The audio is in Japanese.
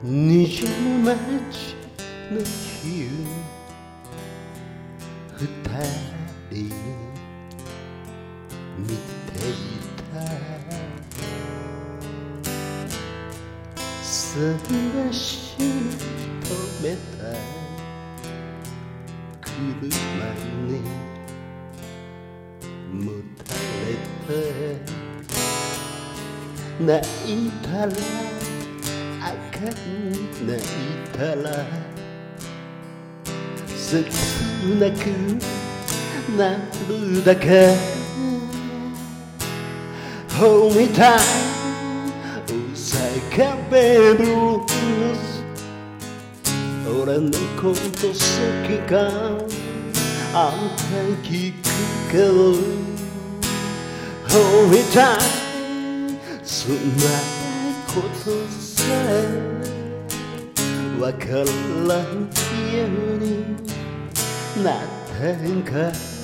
虹の街の日二人見ていた探し止めた車にもたれて泣いたらあかん泣いたら切なくなるだけほみた叫べブルース俺のこと好きかあんた聞くけどほみたそんなことさえわからんようになってんか